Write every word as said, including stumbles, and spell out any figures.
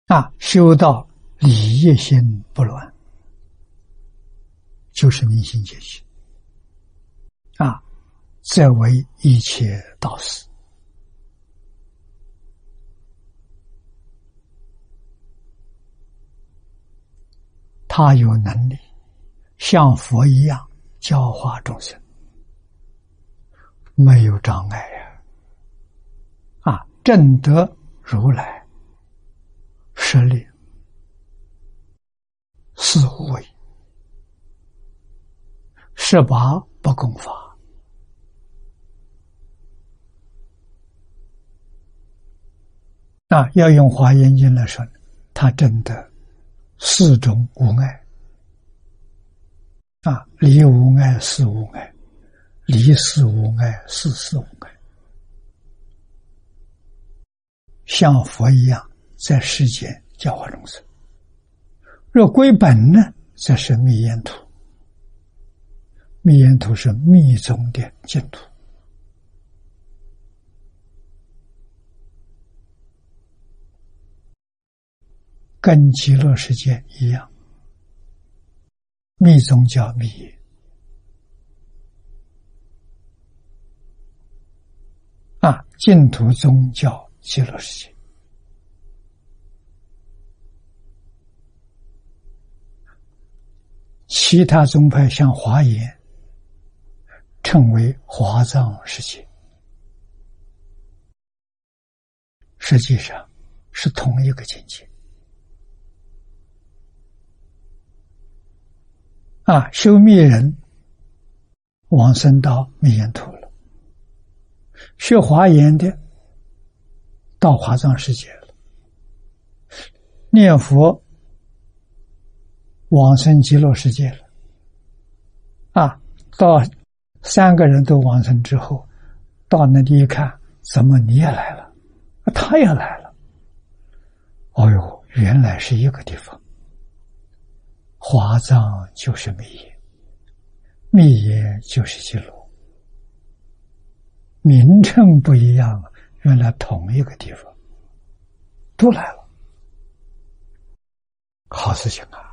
啊，修到理业心不乱，就是明心见性啊，则为一切道师。他有能力像佛一样教化众生，没有障碍呀！啊，证得如来实力四无畏，十八不共法。啊，要用华严经来说，他证得四种无碍。啊，离无碍，事无碍，离事无碍，事事无碍，像佛一样在世间教化众生。若归本呢，则是密烟土。密烟土是密宗的净土，跟极乐世界一样。密宗叫密耶啊，净土宗叫极乐世界。其他宗派像华严称为华藏世界，实际上是同一个境界。啊，修密人往生到密烟土了，学华严的到华藏世界了，念佛往生极乐世界了。啊，到三个人都往生之后，到那里一看，怎么你也来了？他也来了。哦呦，原来是一个地方。华藏就是密耶，密耶就是极乐，名称不一样，原来同一个地方都来了，好事情啊！